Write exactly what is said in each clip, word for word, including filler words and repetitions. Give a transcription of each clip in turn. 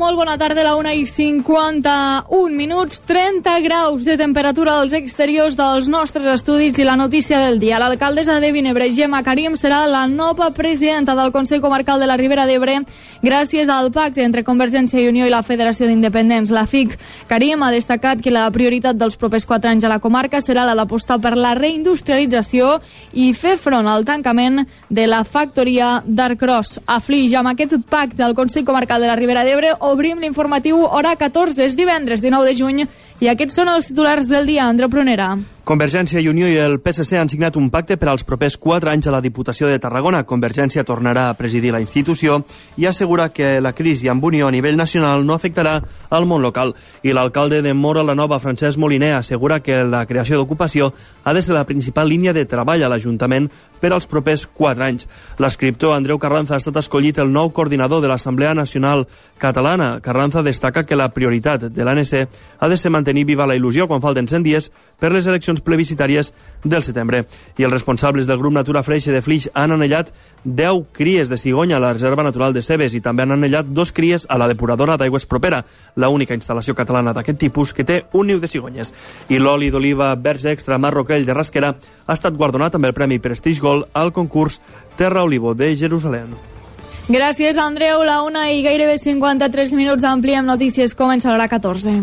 molt bona tarda, a la una i cinquanta-un minuts, trenta graus de temperatura als exteriors dels nostres estudis i la notícia del dia. L'alcaldessa de Vinebre, Gemma Karim, serà la nova presidenta del Consell Comarcal de la Ribera d'Ebre gràcies al pacte entre Convergència i Unió i la Federació d'Independents, la F I C. Karim ha destacat que la prioritat dels propers quatre anys a la comarca serà la d'apostar per la reindustrialització i fer front al tancament de la factoria d'Arcros a Flix. Amb aquest pacte al Consell Comarcal de la Ribera d'Ebre obrim l'informatiu hora catorze, és divendres dinou de juny, i aquests són els titulars del dia. Andreu Prunera. Convergència i Unió i el P S C han signat un pacte per als propers quatre anys a la Diputació de Tarragona. Convergència tornarà a presidir la institució i assegura que la crisi amb Unió a nivell nacional no afectarà al món local. I l'alcalde de Móra la Nova, Francesc Moliner, assegura que la creació d'ocupació ha de ser la principal línia de treball a l'Ajuntament per als propers quatre anys. L'escriptor Andreu Carranza ha estat escollit el nou coordinador de l'Assemblea Nacional Catalana. Carranza destaca que la prioritat de l'A N C ha de ser mantenir viva la il·lusió quan falten cent dies per les eleccions plebiscitàries del setembre. I els responsables del grup Natura Freixe de Flix han anellat deu cries de cigonya a la Reserva Natural de Cebes i també han anellat dos cries a la depuradora d'aigües propera, l'única instal·lació catalana d'aquest tipus que té un niu de cigonyes. I l'oli d'oliva verge extra Marroquell de Rasquera ha estat guardonat amb el Premi Prestige Gold al concurs Terra Olivo de Jerusalem. Gràcies, Andreu. La una i gairebé cinquanta-tres minuts, ampliem notícies. Comença l'hora catorze.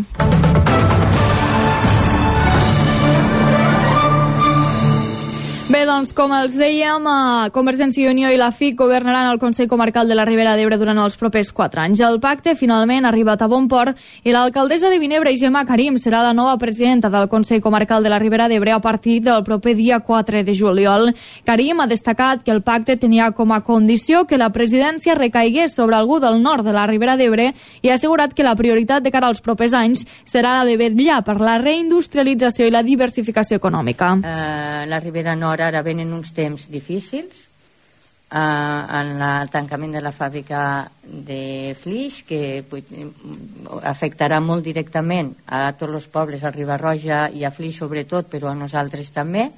Bé, doncs, com els dèiem, Convergència i Unió i la F I C governaran el Consell Comarcal de la Ribera d'Ebre durant els propers quatre anys. El pacte finalment ha arribat a bon port i l'alcaldessa de Vinebre, Gemma Karim, serà la nova presidenta del Consell Comarcal de la Ribera d'Ebre a partir del proper dia quatre de juliol. Karim ha destacat que el pacte tenia com a condició que la presidència recaigués sobre algú del nord de la Ribera d'Ebre i ha assegurat que la prioritat de cara als propers anys serà la de vetllar per la reindustrialització i la diversificació econòmica. Uh, la Ribera Nord ara venen uns temps difícils eh, en el tancament de la fàbrica de Flix, que afectarà molt directament a tots els pobles, a Riba-roja i a Flix sobretot, però a nosaltres també.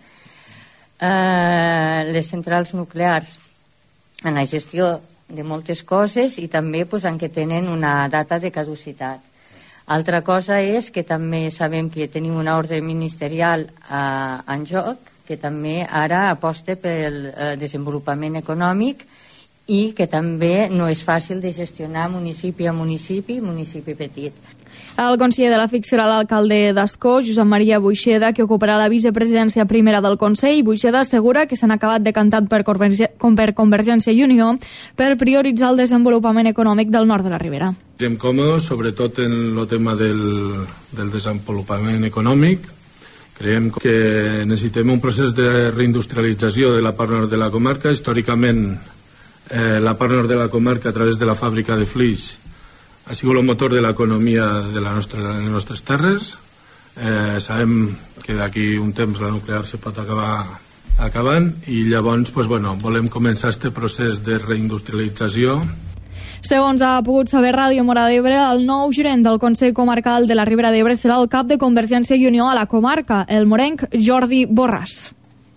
Eh, les centrals nuclears en la gestió de moltes coses i també pues, en què tenen una data de caducitat. Altra cosa és que també sabem que tenim una ordre ministerial eh, en joc, que també ara aposta pel eh, desenvolupament econòmic i que també no és fàcil de gestionar municipi a municipi, municipi petit. El conseller de la F I C serà l'alcalde d'Ascó, Josep Maria Buixeda, que ocuparà la vicepresidència primera del Consell. Buixeda assegura que s'han acabat decantant per, per Convergència i Unió per prioritzar el desenvolupament econòmic del nord de la Ribera. Estem còmodes, sobretot en el tema del, del desenvolupament econòmic. Creiem que necessitem un procés de reindustrialització de la part nord de la comarca. Històricament, eh, la part nord de la comarca, a través de la fàbrica de Flix, ha sigut el motor de l'economia de, la nostra, de les nostres terres. Eh, sabem que d'aquí un temps la nuclear se pot acabar acabant i llavors pues, bueno, volem començar aquest procés de reindustrialització. Segons ha pogut saber Ràdio Móra d'Ebre, el nou gerent del Consell Comarcal de la Ribera d'Ebre serà el cap de Convergència i Unió a la comarca, el morenc Jordi Borràs.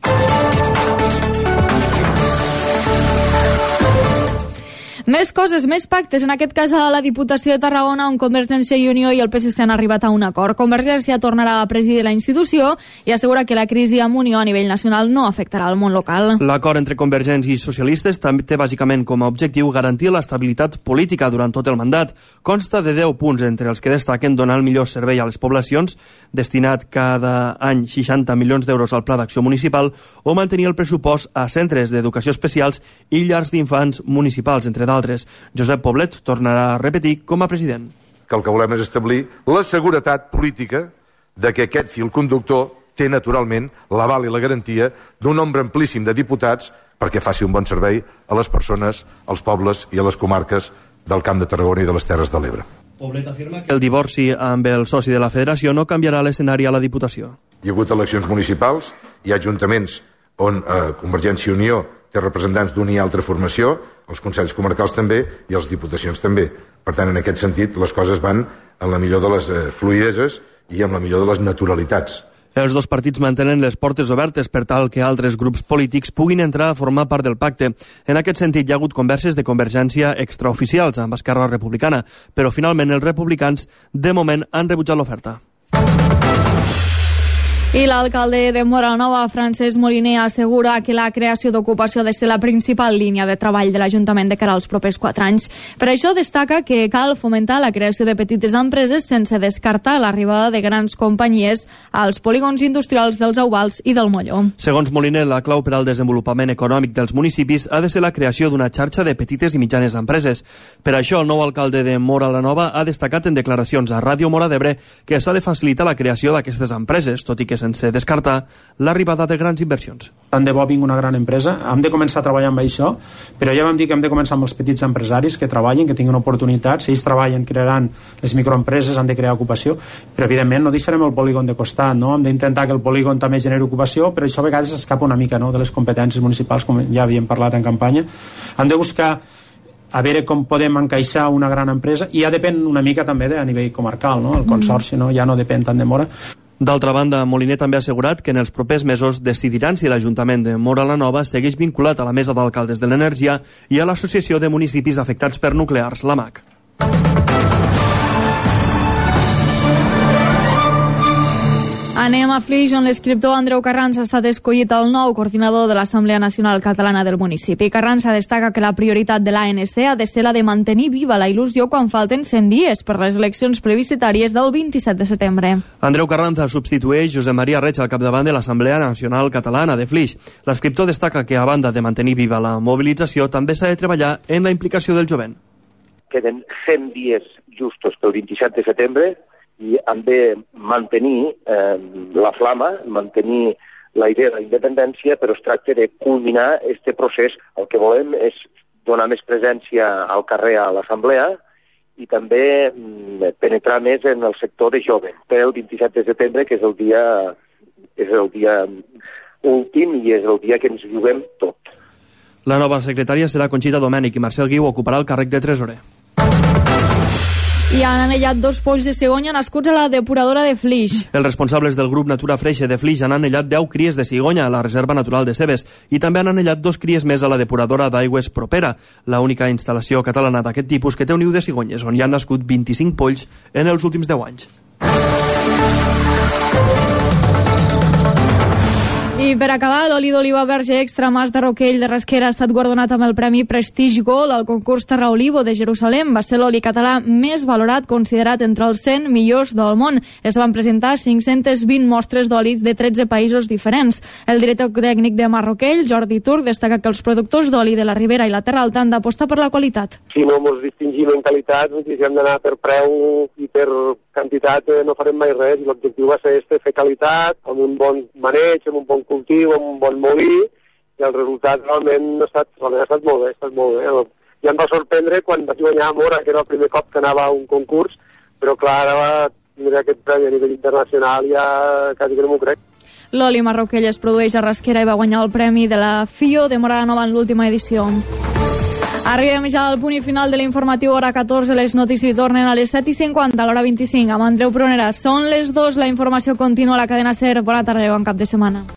Més coses, més pactes, en aquest cas a la Diputació de Tarragona, on Convergència i Unió i el P S C han arribat a un acord. Convergència tornarà a presidir la institució i assegura que la crisi amb Unió a nivell nacional no afectarà el món local. L'acord entre Convergència i socialistes també té bàsicament com a objectiu garantir l'estabilitat política durant tot el mandat. Consta de deu punts, entre els que destaquen donar el millor servei a les poblacions, destinat cada any seixanta milions d'euros al Pla d'Acció Municipal, o mantenir el pressupost a centres d'educació especials i llars d'infants municipals, entre d'altres. Josep Poblet tornarà a repetir com a president. Que el que volem és establir la seguretat política de que aquest fil conductor té naturalment l'aval i la garantia d'un nombre amplíssim de diputats perquè faci un bon servei a les persones, als pobles i a les comarques del Camp de Tarragona i de les Terres de l'Ebre. Poblet afirma que el divorci amb el soci de la federació no canviarà l'escenari a la Diputació. Hi ha hagut eleccions municipals, hi ha ajuntaments on eh, Convergència i Unió té representants d'una i altra formació, els consells comarcals també i les diputacions també. Per tant, en aquest sentit, les coses van en la millor de les eh, fluïdeses i en la millor de les naturalitats. Els dos partits mantenen les portes obertes per tal que altres grups polítics puguin entrar a formar part del pacte. En aquest sentit, hi ha hagut converses de Convergència extraoficials amb Esquerra Republicana, però finalment els republicans de moment han rebutjat l'oferta. I l'alcalde de Móra la Nova, Francesc Moliner, assegura que la creació d'ocupació ha de ser la principal línia de treball de l'Ajuntament de cara als propers quatre anys. Per això destaca que cal fomentar la creació de petites empreses sense descartar l'arribada de grans companyies als polígons industrials dels Auvals i del Molló. Segons Moliner, la clau per al desenvolupament econòmic dels municipis ha de ser la creació d'una xarxa de petites i mitjanes empreses. Per això, el nou alcalde de Móra la Nova ha destacat en declaracions a Ràdio Móra d'Ebre que s'ha de facilitar la creació d'aquestes empreses, tot i que sense descartar l'arribada de grans inversions. Tant de bo vingui una gran empresa, hem de començar a treballar amb això, però ja vam dir que hem de començar amb els petits empresaris que treballen, que tinguin oportunitats. Si ells treballen, crearan les microempreses, han de crear ocupació, però evidentment no deixarem el polígon de costat, no? Hem d'intentar que el polígon també generi ocupació, però això a vegades escapa una mica, no?, de les competències municipals, com ja havíem parlat en campanya. Hem de buscar a veure com podem encaixar una gran empresa, i ja depèn una mica també de, a nivell comarcal, no? El consorci, no? Ja no depèn tant de Móra. D'altra banda, Moliner també ha assegurat que en els propers mesos decidiran si l'Ajuntament de Móra la Nova segueix vinculat a la Mesa d'Alcaldes de l'Energia i a l'Associació de Municipis Afectats per Nuclears, l'A M A C. Anem a Flix, on l'escriptor Andreu Carranza ha estat escollit el nou coordinador de l'Assemblea Nacional Catalana del municipi. Carranza destaca que la prioritat de l'A N C ha de ser la de mantenir viva la il·lusió quan falten cent dies per les eleccions plebiscitàries del vint-i-set de setembre. Andreu Carranza substitueix Josep Maria Reig al capdavant de l'Assemblea Nacional Catalana de Flix. L'escriptor destaca que, a banda de mantenir viva la mobilització, també s'ha de treballar en la implicació del jovent. Queden cent dies justos pel vint-i-set de setembre, i hem de mantenir eh, la flama, mantenir la idea de la independència, però es tracta de culminar aquest procés. El que volem és donar més presència al carrer a l'Assemblea i també mm, penetrar més en el sector de jove. El vint-i-set de setembre, que és el dia, és el dia últim i és el dia que ens juguem tot. La nova secretària serà Conxita Domènech i Marcel Guiu ocuparà el càrrec de tresorer. I han anellat dos polls de cigonya nascuts a la depuradora de Flix. Els responsables del grup Natura Freixe de Flix han anellat deu cries de cigonya a la Reserva Natural de Cebes i també han anellat dos cries més a la depuradora d'aigües propera, la única instal·lació catalana d'aquest tipus que té un niu de cigonyes, on hi han nascut vint-i-cinc polls en els últims deu anys. I per acabar, l'oli d'oliva verge extra Mas de Roquell de Rasquera ha estat guardonat amb el Premi Prestige Gold al concurs Terra Olivo de Jerusalem. Va ser l'oli català més valorat, considerat entre els cent millors del món. Es van presentar cinc-centes vint mostres d'olis de tretze països diferents. El director tècnic de Mas Roquell, Jordi Turc, destaca que els productors d'oli de la Ribera i la Terra Alta han d'apostar per la qualitat. Si no ens distingim en qualitat, si hem d'anar per preu i per quantitat, no farem mai res. I l'objectiu va ser este, fer qualitat, amb un bon maneig, amb un bon cultiu, amb un bon molí, i el resultat realment ha estat, realment ha estat molt bé, ha estat molt bé. Ja em va sorprendre quan vaig guanyar a Móra, que era el primer cop que anava a un concurs, però clar, ara va tindre aquest premi a nivell internacional, ja quasi que no m'ho crec. L'oli Mas Roquell es produeix a Rasquera i va guanyar el premi de la F I O de Móra la Nova en l'última edició. Arribem ja al punt i final de l'informatiu hora catorze. Les notícies tornen a les set i cinquanta, a l'hora vint-i-cinc, amb Andreu Pronera. Són les dos, la informació continua a la cadena SER. Bona tarda i bon cap de setmana.